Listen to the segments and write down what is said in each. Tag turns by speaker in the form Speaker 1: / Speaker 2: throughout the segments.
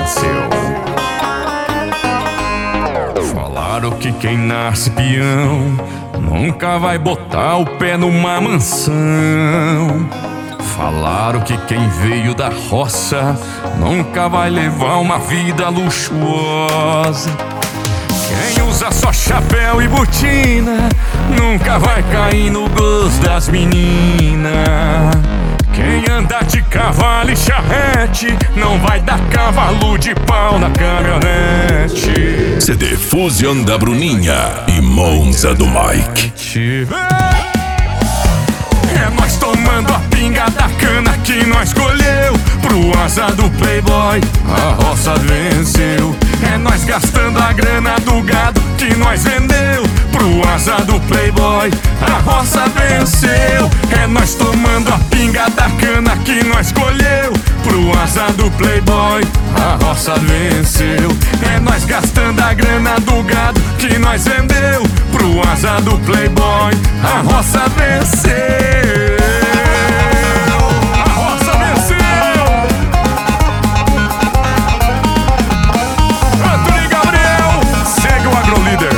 Speaker 1: venceu. Falaram que quem nasce peão nunca vai botar o pé numa mansão. Falaram que quem veio da roça nunca vai levar uma vida luxuosa. Quem usa só chapéu e botina nunca vai cair no gosto das meninas. Quem anda de cavalo e charrete não vai dar cavalo de pau na caminhonete.
Speaker 2: CD Fusion da Bruninha e Monza do Mike.
Speaker 1: É nós tomando a pinga da cana que nós colheu. Pro asa do playboy a roça venceu. É nós gastando a grana do gado que nós vendeu. Pro asa do playboy a roça venceu. É nós tomando a pinga da cana que nós colheu. Pro asa do playboy a roça venceu. É nós gastando a grana do gado que nós vendeu. Pro asa do playboy a roça venceu. A roça venceu. Antônio Gabriel, segue o AgroLíder.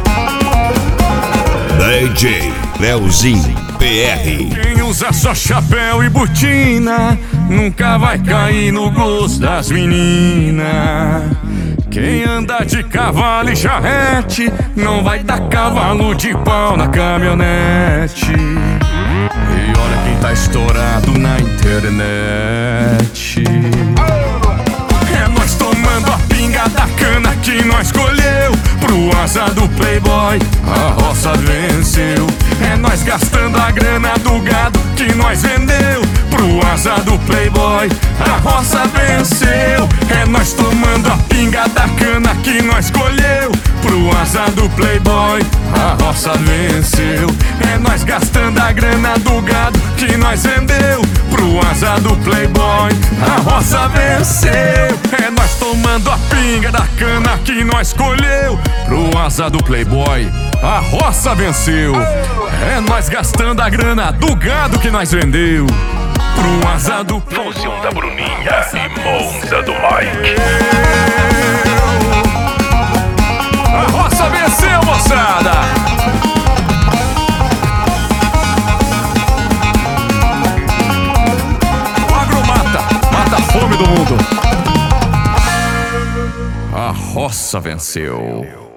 Speaker 2: DJ Leozinho PR.
Speaker 1: Quem usa só chapéu e botina nunca vai cair no gosto das meninas. Quem anda de cavalo e charrete não vai dar cavalo de pau na caminhonete. E olha quem tá estourado na internet. É nós tomando a pinga da cana que nós colheu. Pro asa do playboy a roça venceu. É nós gastando a grana do gado que nós vendeu. Pro asa do playboy a roça venceu. É nós tomando a pinga da cana que nós colheu. Pro asa do playboy a roça venceu. É nós gastando a grana do gado que nós vendeu. Pro asa do playboy a roça venceu. É nós tomando a pinga da cana que nós colheu. Pro asa do playboy a roça venceu. É nós gastando a grana do gado que nós vendeu. Pro asa do
Speaker 2: Fusion da Bruninha e Monza do Mike.
Speaker 1: A roça venceu, moçada. O agro mata a fome do mundo. A roça venceu.